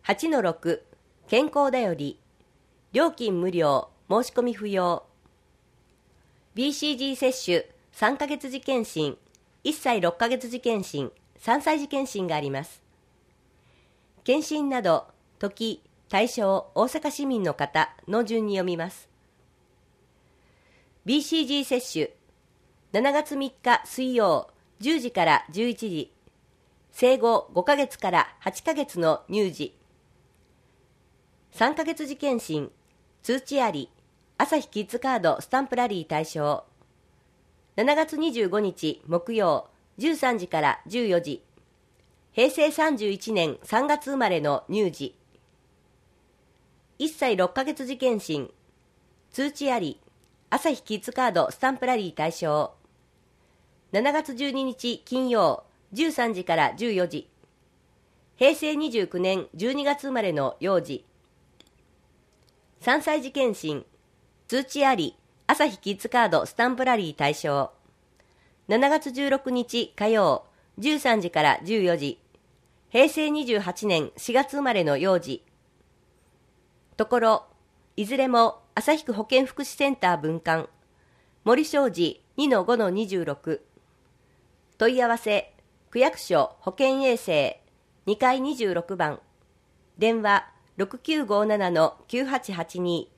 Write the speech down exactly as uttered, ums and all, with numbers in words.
はちのろく 健康だより料金無料申し込み不要 ビーシージー 接種さんかげつ時検診いっさいろっかげつ時検診さんさい時検診があります。検診など時、対象、大阪市民の方の順に読みます。 ビーシージー 接種しちがつみっか水曜じゅうじからじゅういちじ、生後ごかげつからはちかげつの乳児。さんかげつ時検診通知あり朝日キッズカードスタンプラリー対象。しちがつにじゅうごにち木曜じゅうさんじからじゅうよじ、へいせいさんじゅういちねんさんがつ生まれの乳児。いっさいろっかげつ時検診通知あり朝日キッズカードスタンプラリー対象。しちがつじゅうににち金曜じゅうさんじからじゅうよじ、へいせいにじゅうきゅうねんじゅうにがつ生まれの幼児。さんさい時検診通知あり朝日キッズカードスタンプラリー対象。しちがつじゅうろくにち火曜じゅうさんじからじゅうよじ、へいせいにじゅうはちねんしがつ生まれの幼児。ところいずれも旭区保健福祉センター分館森正治 にのごのにじゅうろく、問い合わせ区役所保健衛生にかいにじゅうろくばん、電話ろくきゅうごななのきゅうはちはちに。